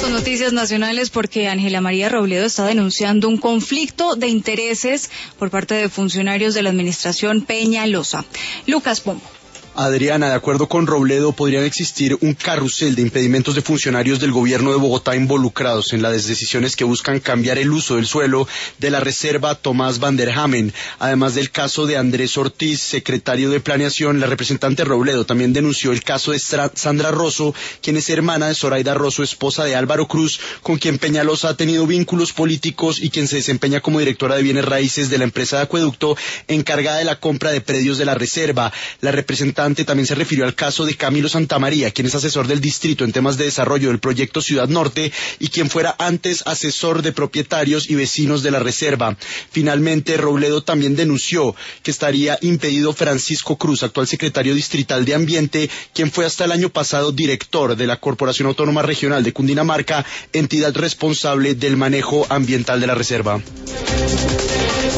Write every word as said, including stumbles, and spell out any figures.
con noticias nacionales porque Ángela María Robledo está denunciando un conflicto de intereses por parte de funcionarios de la administración Peñalosa. Lucas Pombo. Adriana, de acuerdo con Robledo, podrían existir un carrusel de impedimentos de funcionarios del gobierno de Bogotá involucrados en las decisiones que buscan cambiar el uso del suelo de la reserva Tomás Van der Hamen. Además del caso de Andrés Ortiz, secretario de Planeación, la representante Robledo también denunció el caso de Sandra Rosso, quien es hermana de Zoraida Rosso, esposa de Álvaro Cruz, con quien Peñalosa ha tenido vínculos políticos y quien se desempeña como directora de bienes raíces de la empresa de acueducto encargada de la compra de predios de la reserva. La representante también se refirió al caso de Camilo Santamaría, quien es asesor del distrito en temas de desarrollo del proyecto Ciudad Norte y quien fuera antes asesor de propietarios y vecinos de la reserva. Finalmente, Robledo también denunció que estaría impedido Francisco Cruz, actual secretario distrital de Ambiente, quien fue hasta el año pasado director de la Corporación Autónoma Regional de Cundinamarca, entidad responsable del manejo ambiental de la reserva.